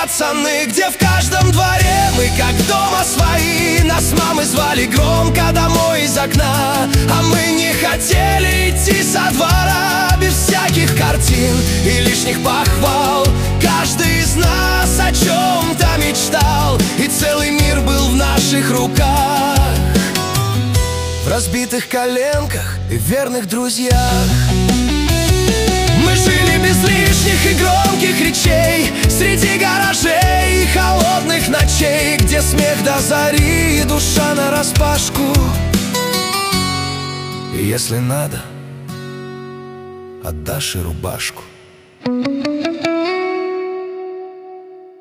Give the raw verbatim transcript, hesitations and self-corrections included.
пацаны, где в каждом дворе мы как дома свои. Нас мамы звали громко домой из окна, а мы не хотели идти со двора без всяких картин и лишних похвал. Каждый из нас о чем-то мечтал, и целый мир был в наших руках, в разбитых коленках и верных друзьях. Мы жили без лишних и громких речей, среди гаражей и холодных ночей, где смех до зари и душа нараспашку. И если надо, отдашь и рубашку.